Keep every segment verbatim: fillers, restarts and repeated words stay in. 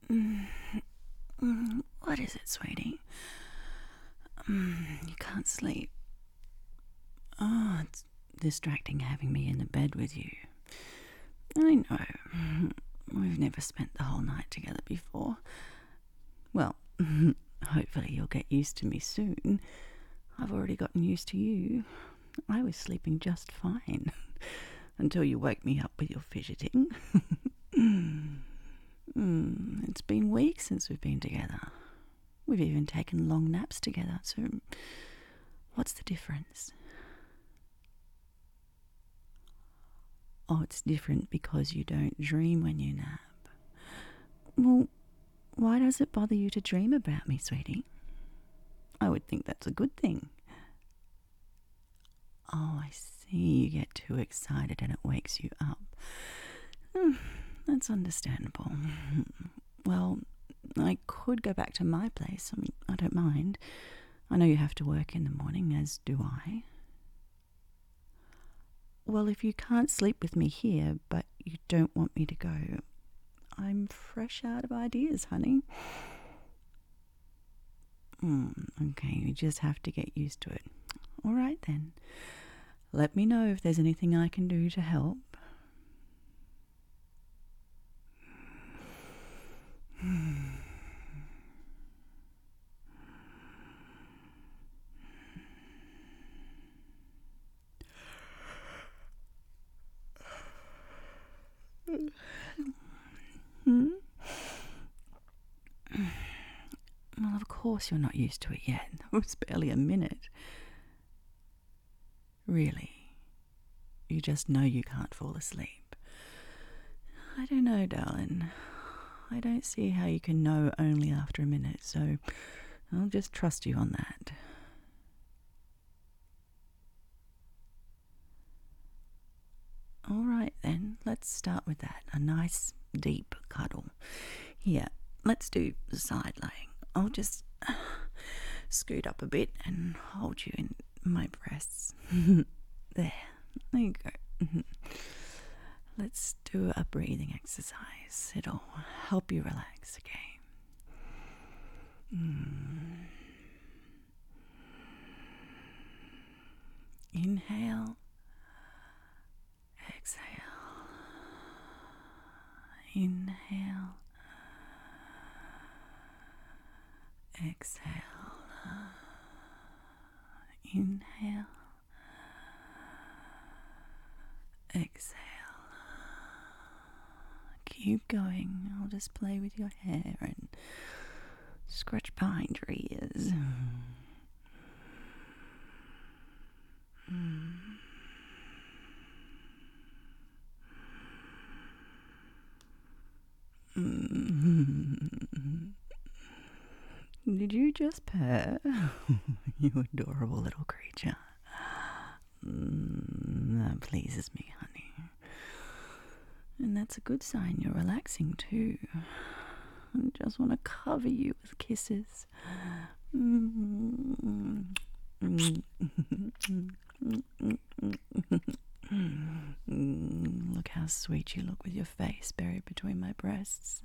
Mm, mm, what is it, sweetie? Mm, you can't sleep. Oh, it's distracting having me in the bed with you. I know. We've never spent the whole night together before. Well, hopefully you'll get used to me soon. I've already gotten used to you. I was sleeping just fine until you woke me up with your fidgeting. mm, it's been weeks since we've been together. We've even taken long naps together, so what's the difference? Oh, it's different because you don't dream when you nap. Well, why does it bother you to dream about me, sweetie? I would think that's a good thing. Oh, I see. You get too excited and it wakes you up. Mm, that's understandable. Well, I could go back to my place. I mean, I don't mind. I know you have to work in the morning, as do I. Well, if you can't sleep with me here, but you don't want me to go, I'm fresh out of ideas, honey. Mm, okay, you just have to get used to it. All right, then. Let me know if there's anything I can do to help. Hmm? Well, of course you're not used to it yet. It was barely a minute. Really? You just know you can't fall asleep. I don't know, darling. I don't see how you can know only after a minute, so I'll just trust you on that. All right, then. Let's start with that. A nice, deep cuddle. Here, let's do side laying. I'll just scoot up a bit and hold you in my breasts. There. There you go. Let's do a breathing exercise. It'll help you relax, okay? Mm. Inhale. Exhale. Inhale. Exhale. Inhale. Exhale. Keep going. I'll just play with your hair and scratch behind your ears. Mm. Mm. Did you just purr? You adorable little creature. Mm, that pleases me, honey. And that's a good sign you're relaxing too. I just want to cover you with kisses. Mm. Look how sweet you look with your face buried between my breasts.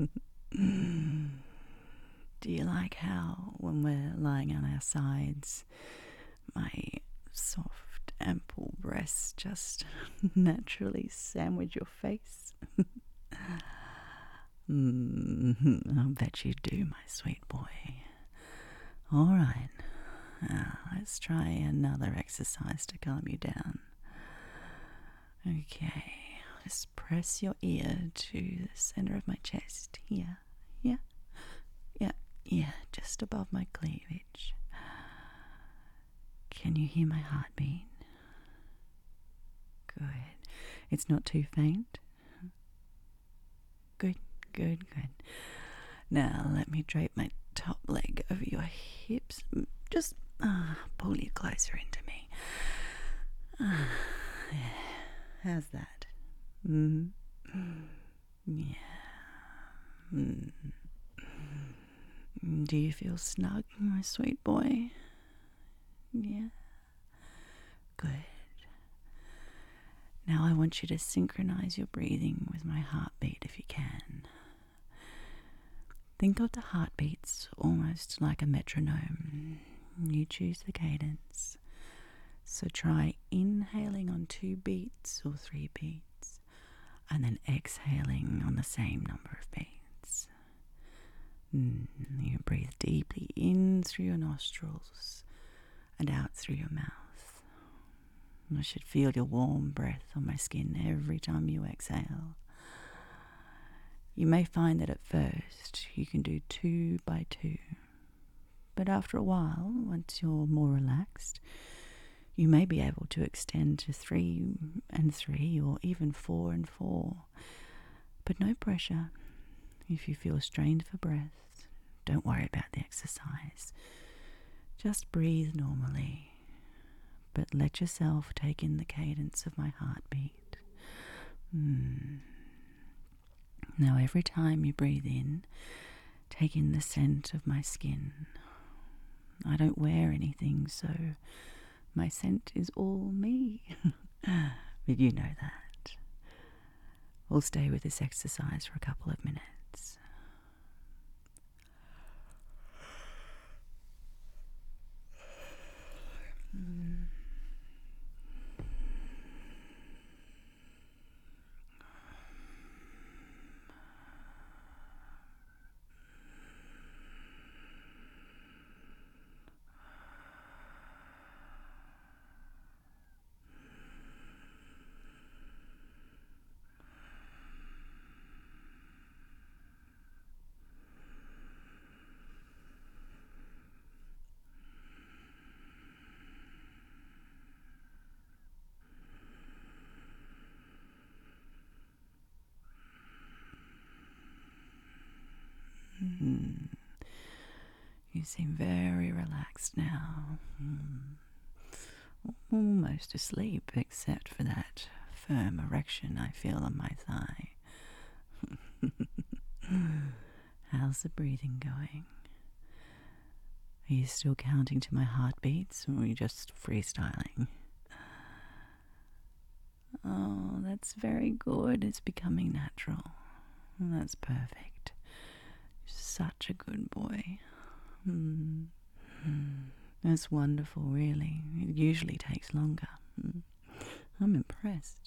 Do you like how, when we're lying on our sides, my soft, ample breasts just naturally sandwich your face? mm, I'll bet you do, my sweet boy. All right, now let's try another exercise to calm you down. Okay, just press your ear to the center of my chest. Here, yeah, yeah, yeah, just above my cleavage. Can you hear my heartbeat? Good. It's not too faint? Good, good, good. Now let me drape my top leg over your hips. Just uh, pull you closer into me. Uh, yeah. How's that? Mm. Yeah. Mm. Do you feel snug, my sweet boy? Yeah. Good. Now I want you to synchronize your breathing with my heartbeat if you can. Think of the heartbeats almost like a metronome. You choose the cadence. So try inhaling on two beats or three beats, and then exhaling on the same number of beats. Mm, you breathe deeply in through your nostrils and out through your mouth. I should feel your warm breath on my skin every time you exhale. You may find that at first you can do two by two, but after a while, once you're more relaxed, you may be able to extend to three and three or even four and four. But no pressure. If you feel strained for breath, don't worry about the exercise. Just breathe normally, but let yourself take in the cadence of my heartbeat. Mm. Now every time you breathe in, take in the scent of my skin. I don't wear anything, so my scent is all me. But you know that. We'll stay with this exercise for a couple of minutes. Mm. Mm. You seem very relaxed now. Mm. Almost asleep, except for that firm erection I feel on my thigh. How's the breathing going? Are you still counting to my heartbeats, or are you just freestyling? Oh, that's very good. It's becoming natural. That's perfect. Such a good boy. Mm. Mm. That's wonderful, really. It usually takes longer. Mm. I'm impressed.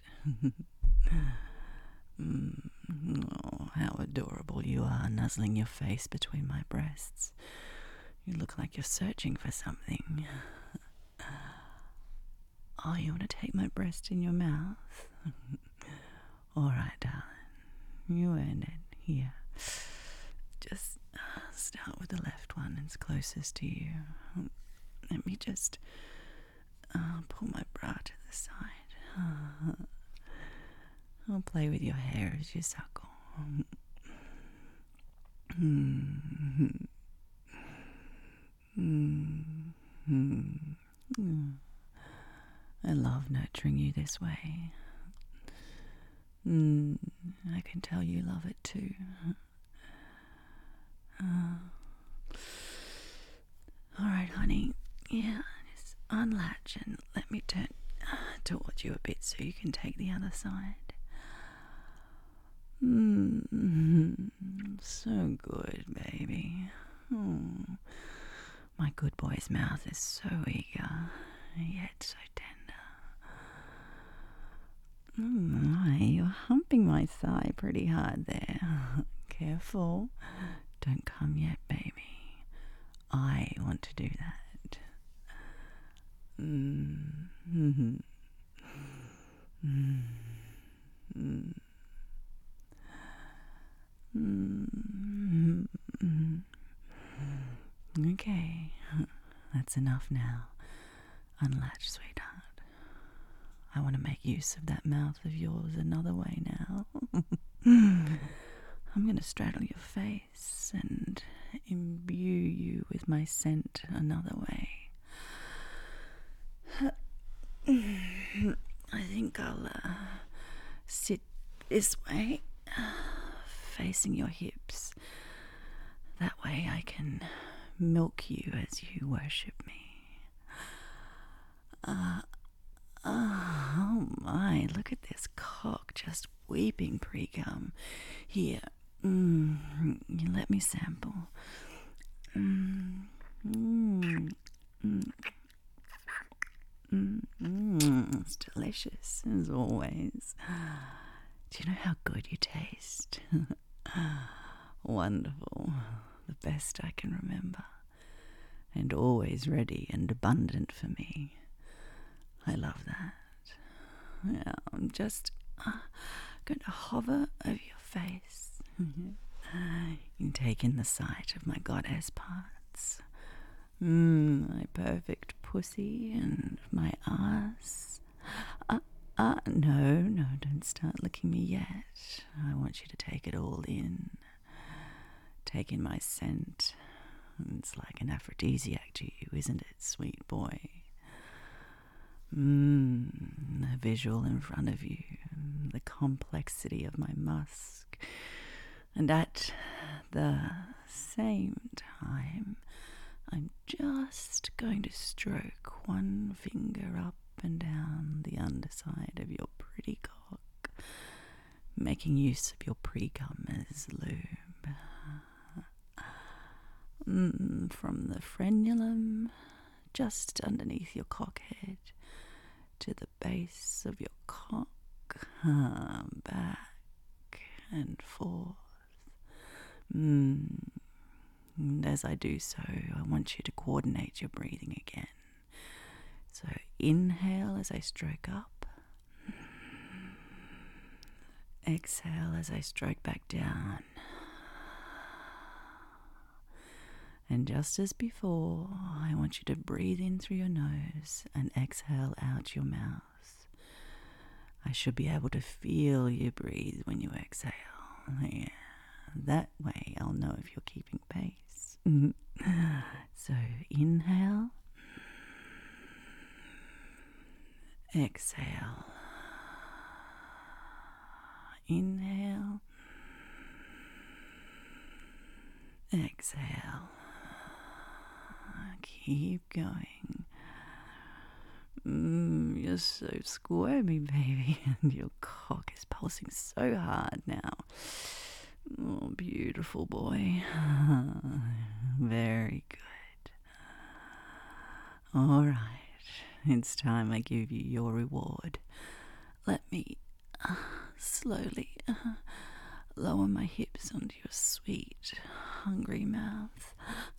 mm. Oh, how adorable you are, nuzzling your face between my breasts. You look like you're searching for something. Oh, you want to take my breast in your mouth? All right, darling. You earned it. Here. Just uh, start with the left one. It's closest to you. Let me just uh, pull my bra to the side. Uh, I'll play with your hair as you suckle. Mm-hmm. Mm-hmm. I love nurturing you this way. Mm, I can tell you love it too. Uh, all right, honey. Yeah, just unlatch and let me turn uh, towards you a bit so you can take the other side. Mm, so good, baby. Oh, my good boy's mouth is so eager, yet so tender. Oh my, you're humping my thigh pretty hard there. Careful. Don't come yet, baby. I want to do that. Mm-hmm. Mm-hmm. Mm-hmm. Okay, that's enough now. Unlatch, sweetheart. I want to make use of that mouth of yours another way now. I'm going to straddle your face and imbue you with my scent another way. I think I'll uh, sit this way, facing your hips. That way I can milk you as you worship me. Uh, oh my, look at this cock just weeping pre-cum. Here, mm, You let me sample. Mm, mm, mm, mm, mm. It's delicious, as always. Do you know how good you taste? Wonderful. The best I can remember. And always ready and abundant for me. I love that. Yeah, I'm just uh, going to hover over your face. You take in the sight of my goddess parts. Mmm, my perfect pussy and my ass. Uh, uh, no, no, don't start licking me yet. I want you to take it all in. Take in my scent. It's like an aphrodisiac to you, isn't it, sweet boy? Mmm, the visual in front of you, the complexity of my musk. And at the same time, I'm just going to stroke one finger up and down the underside of your pretty cock, making use of your pre-cum as lube. Mm, from the frenulum, just underneath your cockhead, to the base of your cock, uh, back and forth. Mm. And as I do so, I want you to coordinate your breathing again. So inhale as I stroke up. Exhale as I stroke back down. And just as before, I want you to breathe in through your nose and exhale out your mouth. I should be able to feel you breathe when you exhale. Yeah, that way I'll know if you're keeping pace. So inhale. Exhale. Inhale. Exhale. Keep going. Mm, you're so squirmy, baby, and your cock is pulsing so hard now. Oh, beautiful boy. Very good. All right, it's time I give you your reward. Let me uh, slowly uh, lower my hips onto your sweet, hungry mouth.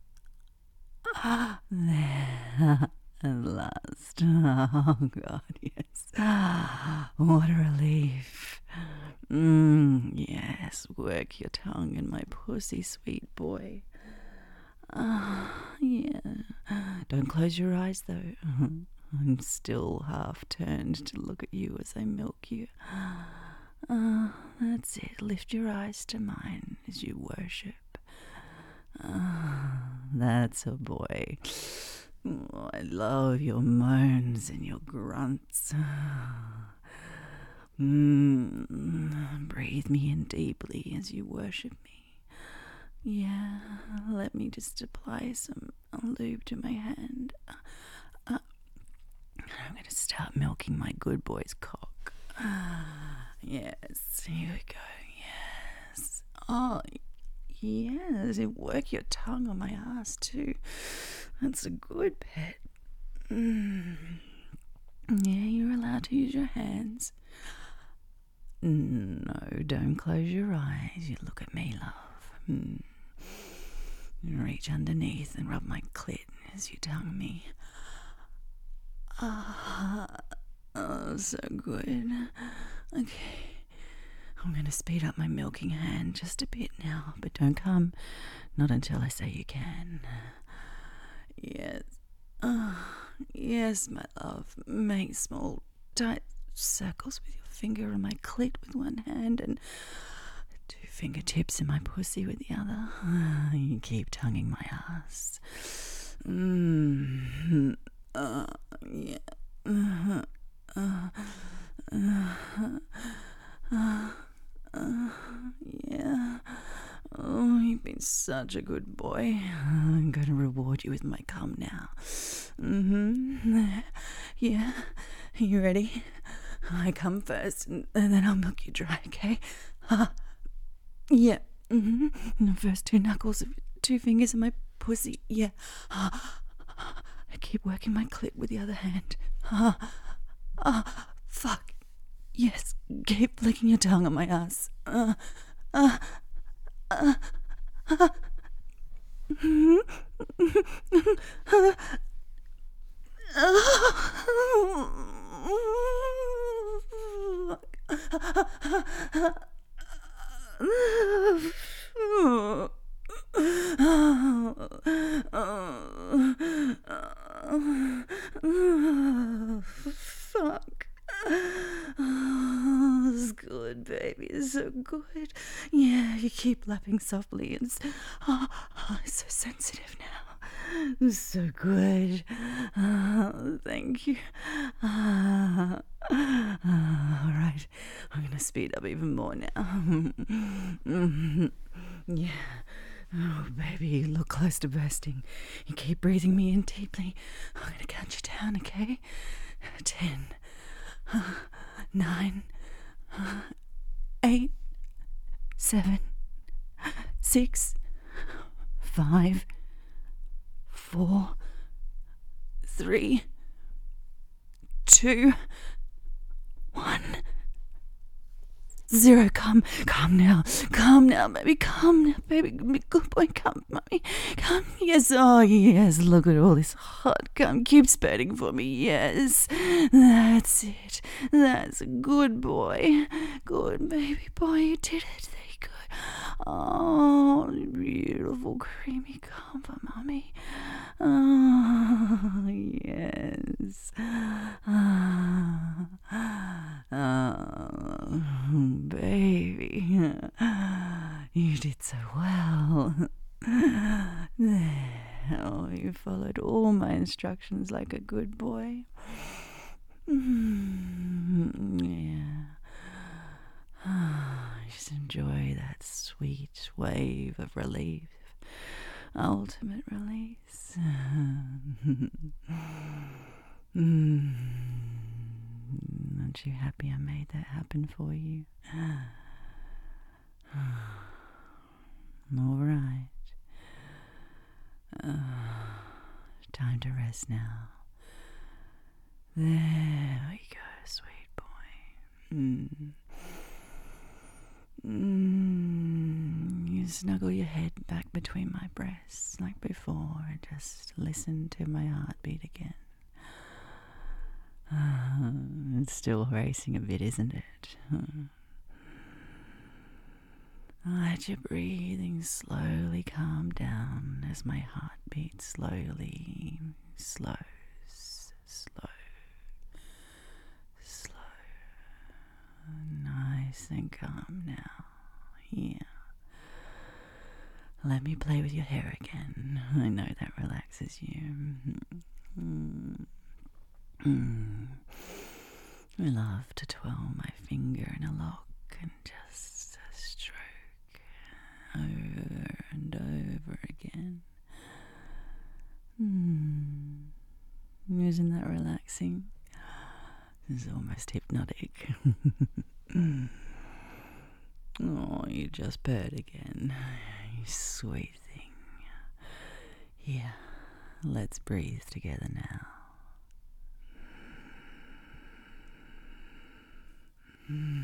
Ah, there, at last. Oh, God, yes. What a relief. Mm, yes, work your tongue in my pussy, sweet boy. Ah, yeah. Don't close your eyes, though. I'm still half turned to look at you as I milk you. Ah, that's it. Lift your eyes to mine as you worship. Ah, that's a boy. Oh, I love your moans and your grunts. Mm, breathe me in deeply as you worship me. Yeah, let me just apply some lube to my hand. Uh, I'm going to start milking my good boy's cock. Yes, here we go. Yes. Oh, yes, you work your tongue on my ass too. That's a good pet. Mm. Yeah, you're allowed to use your hands. No, don't close your eyes. You look at me, love. Mm. Reach underneath and rub my clit as you tongue me. Ah, oh, so good. Okay. I'm going to speed up my milking hand just a bit now, but don't come. Not until I say you can. Yes. Oh, yes, my love. Make small, tight circles with your finger on my clit with one hand and two fingertips in my pussy with the other. You keep tonguing my ass. Mmm. Uh, yeah. Uh, uh, uh, uh, uh, yeah. Oh, you've been such a good boy. I'm going to reward you with my cum now. Mm-hmm. Yeah. You ready? I come first, and, and then I'll milk you dry, okay? Uh, yeah. Mm-hmm. The first two knuckles of two fingers in my pussy. Yeah. I keep working my clit with the other hand. Ah, ah, fuck. Yes, keep licking your tongue on my ass. Uh, uh, uh, uh. Fuck. Oh, it's good, baby. It's so good. Yeah, you keep lapping softly and it's, oh, oh, it's so sensitive now. It's so good. Oh, thank you. Ah, ah, all right. I'm going to speed up even more now. Mm-hmm. Yeah. Oh, baby, you look close to bursting. You keep breathing me in deeply. I'm going to count you down, okay? Ten, uh, nine, uh, eight, seven, six, five, four, three, two, one. Zero, come, come now, come now, baby, come now, baby, good boy, come, mommy, come, yes, oh, yes, look at all this hot, come, keep spurting for me, yes, that's it, that's a good boy, good baby boy, you did it, there you go, oh, beautiful, creamy, come for mommy, oh, yes, ah, oh, baby, you did so well. There, oh, you followed all my instructions like a good boy. Mm, yeah. Just enjoy that sweet wave of relief. Ultimate release. Mm. Aren't you happy I made that happen for you? All right. Uh, time to rest now. There we go, sweet boy. Mm. Mm. You snuggle your head back between my breasts like before and just listen to my heartbeat again. Uh, it's still racing a bit, isn't it? Let your breathing slowly calm down as my heartbeat slowly slows, slow, slow, nice and calm now. Yeah. Let me play with your hair again. I know that relaxes you. Mm. Mm. I love to twirl my finger in a lock and just stroke over and over again. Mm. Isn't that relaxing? This is almost hypnotic. Oh, you just purred again. You sweet thing. Yeah, let's breathe together now.